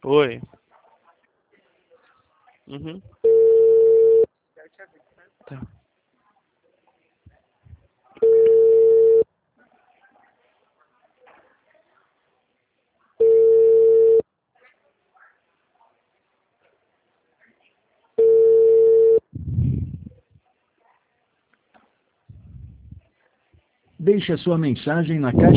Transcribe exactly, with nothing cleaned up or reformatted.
Oi. Uhum. Tá. Deixe a sua mensagem na caixa